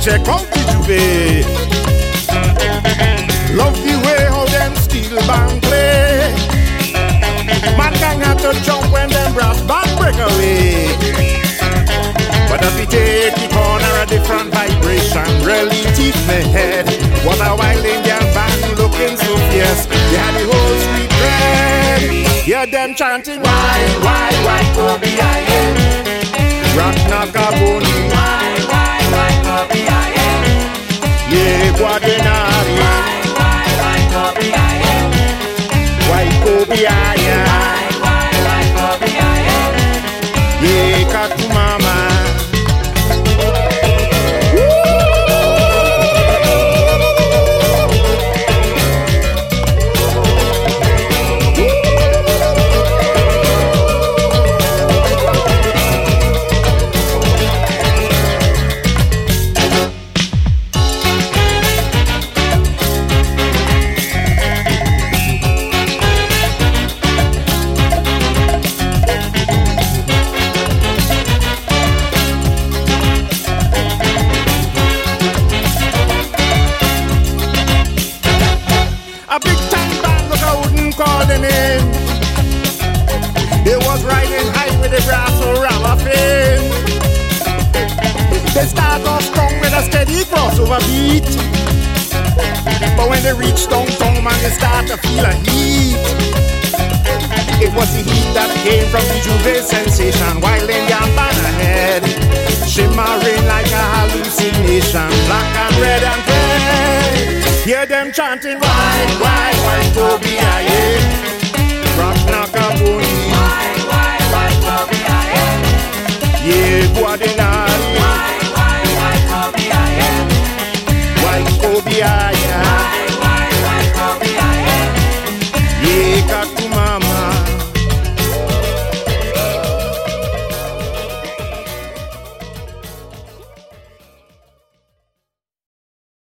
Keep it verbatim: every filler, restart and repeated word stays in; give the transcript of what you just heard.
check out the Juve. Love the way how them steel band play. Man gang have to jump when them brass band break away. But if we take the corner a different vibration, really teeth my head. What a wild Indian band looking so fierce. They had the whole street red. Hear them chanting, why, why, why, Kobe I am. Rock Nakaboni. Why, why, why, Kobe I am. Yeah, Guadinari. Why, why, why, Kobe I am. Why, Kobe I am. Why, why, why, Kobe I am. Yeah, Kakumama. They was riding high with the brass or ragamuffin. They start off strong with a steady crossover beat. But when they reach downtown, man, they start to feel a heat. It was the heat that came from the Juve sensation. While Indian band ahead, shimmering like a hallucination. Black and red and red. Hear them chanting, why, why, why, Kobe I am. Rock Nakaboni. Why, why, why, Kobe I am. Yeah, Guadinari. Why, why, why, Kobe I am. Why, Kobe I am.